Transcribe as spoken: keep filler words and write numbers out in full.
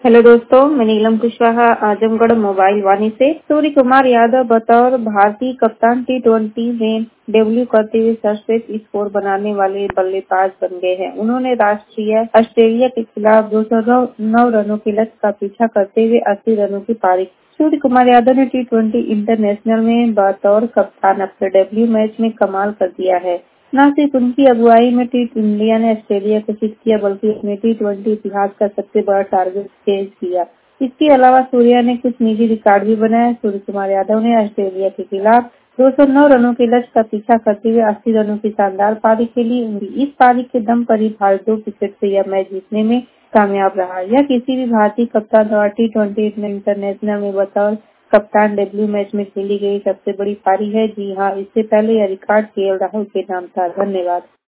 Hello दोस्तों, मैं Neelam Kushwaha Azamgarh mobile Vani से। सूर्य कुमार यादव बतौर भारतीय कप्तान टी ट्वेंटी में डेब्यू करते हुए सर्वश्रेष्ठ स्कोर बनाने वाले बल्लेबाज बन गए हैं। उन्होंने राष्ट्रीय ऑस्ट्रेलिया के खिलाफ दो सौ नौ रनों के लक्ष्य का पीछा करते हुए अस्सी रनों की पारी। सूर्य कुमार यादव ने टी ट्वेंटी इंटरनेशनल में बतौर कप्तान अपने डेब्यू मैच में कमाल कर दिया है। न सिर्फ उनकी अगुवाई में टी इंडिया ने ऑस्ट्रेलिया को जीत किया, बल्कि अपने टी ट्वेंटी इतिहास का सबसे बड़ा टारगेट चेज किया। इसके अलावा सूर्या ने कुछ निजी रिकॉर्ड भी बनाए। सूर्य कुमार यादव ने ऑस्ट्रेलिया के खिलाफ दो सौ नौ रनों के लक्ष्य का पीछा करते हुए अस्सी रनों की शानदार पारी खेली। उनकी इस पारी के दम पर ही भारत दो विकेट से यह मैच जीतने में कामयाब रहा। यह किसी भी भारतीय कप्तान द्वारा टी ट्वेंटी इंटरनेशनल में बतौर कप्तान डेब्यू मैच में खेली गई सबसे बड़ी पारी है। जी हाँ, इससे पहले यह रिकॉर्ड के एल राहुल के नाम था। धन्यवाद।